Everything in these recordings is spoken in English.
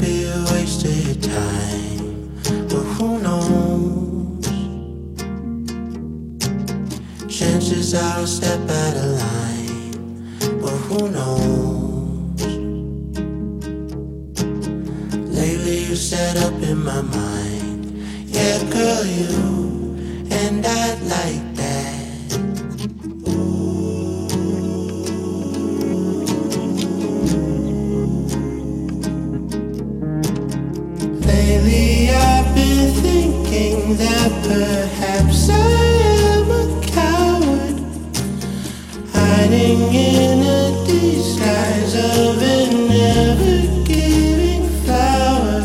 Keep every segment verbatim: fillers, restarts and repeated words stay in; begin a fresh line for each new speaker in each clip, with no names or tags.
be a waste of your time, but who knows? Chances are I'll step out of line, but who knows? Lately you set up in my mind, yeah girl you, and I'd like that. Lately I've been thinking that perhaps I am a coward, hiding in a disguise of an ever-giving flower,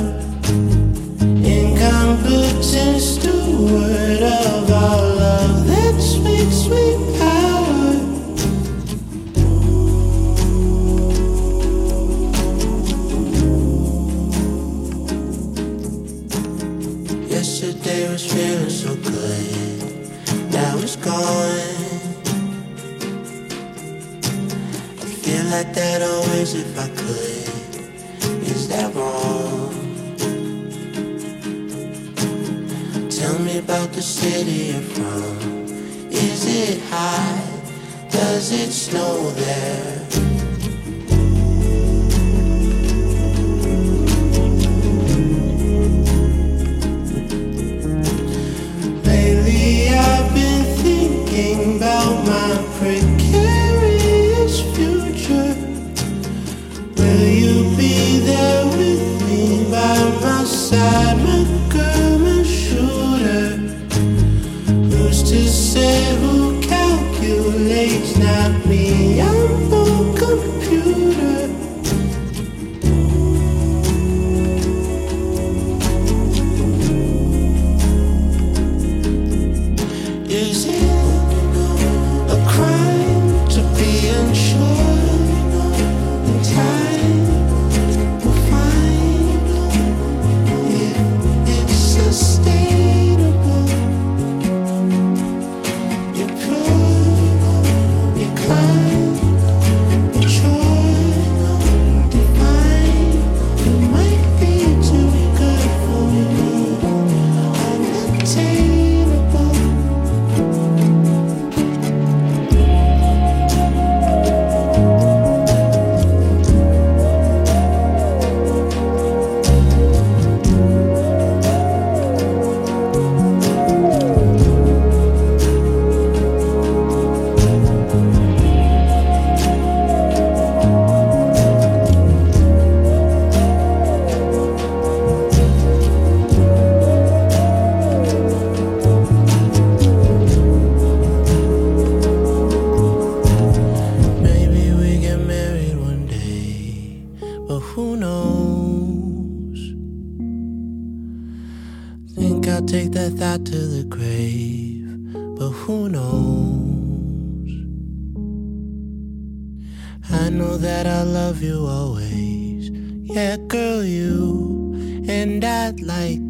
incompetent steward of all of that sweet, sweet power. Yesterday was feeling so good, now it's gone. I feel like that always if I could. Is that wrong? Tell me about the city you're from. Is it high? Does it snow there? Lately I've been thinking about my precarious future. Will you be there with me by my side, my girl, my shooter? Who's to say who calculates? Not me, I'm no computer. Is it a crime to be unsure? In time we'll find if it's sustainable. You're pure, you climb, you're sure, divine. You might be too good for me, unattainable. Maybe we get married one day, but who knows? Think I'll take that thought to the grave, but who knows? I know that I'll love you always, yeah girl you, and I'd like